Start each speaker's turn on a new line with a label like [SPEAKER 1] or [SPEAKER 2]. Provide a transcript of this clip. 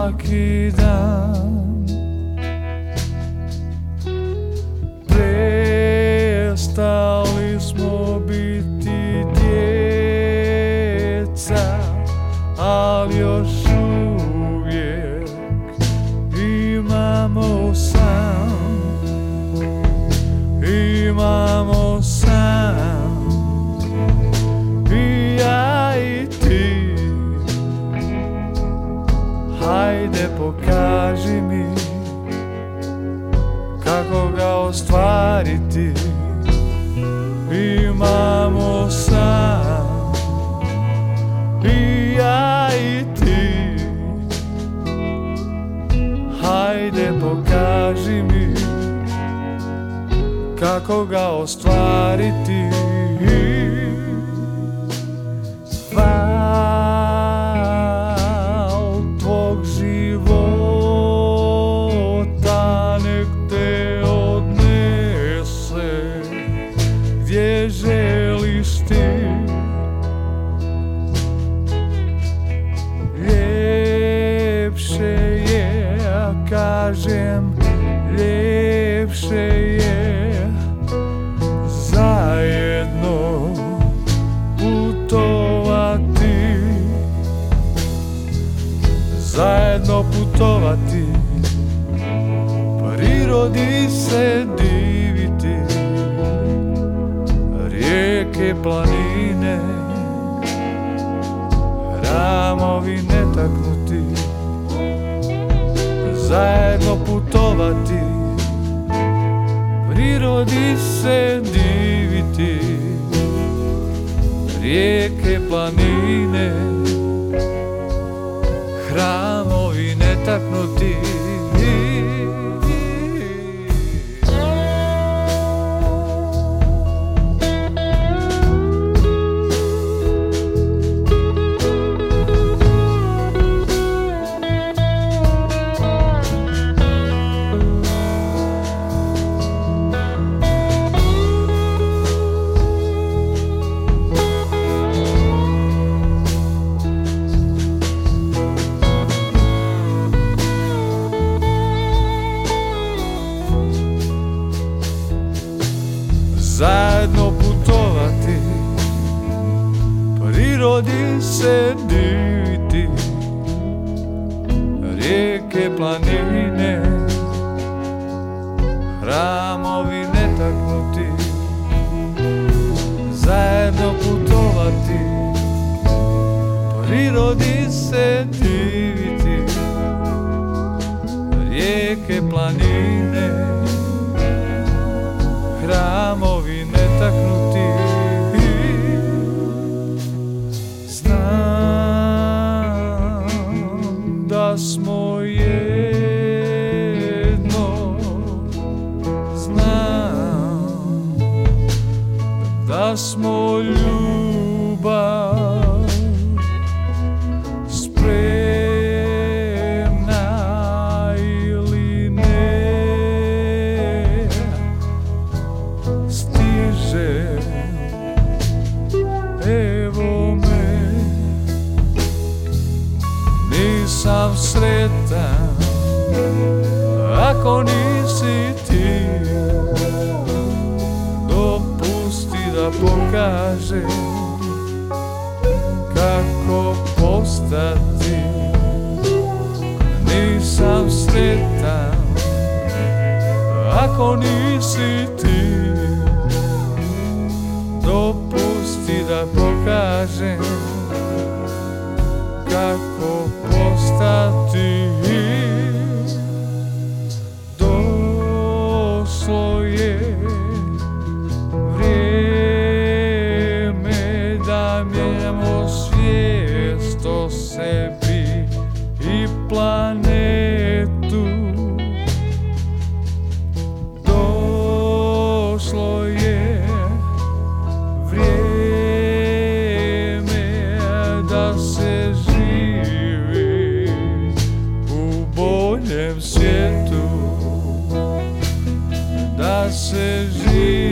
[SPEAKER 1] svaki dan. Prestali smo biti djeca, ali još uvijek imamo san. Imamo san, i ja i ti. Hajde pokaži mi kako ga ostvariti. Imamo san, i ja i ti. Hajde pokaži mi kako ga ostvariti. Val tvog života nek te odnese gdje želiš ti. Ljepše je, ja kažem, ljepše je zajedno putovati. Zajedno putovati, prirodi se diviti. Rijeke, planine, hramovi netaknuti. Zajedno putovati, prirodi se diviti. Rijeke, planine, hramovi netaknuti. Zajedno putovati, prirodi se diviti. Rijeke, planine, hramovi netaknuti. Zajedno putovati, prirodi se diviti. Rijeke, planine, hramovi netaknuti. Znam da smo jedno, znam da smo ljubav, spremna ili ne. Evo me, nisam sretan ako nisi ti. Dopusti da pokažem kako postati. Nisam sretan ako nisi ti. Dopusti da pokažem kako postati. Došlo je vrijeme da mijenjamo svijest o sebi i planetu. Došlo je vrijeme da se živi u boljem svijetu. Da se živi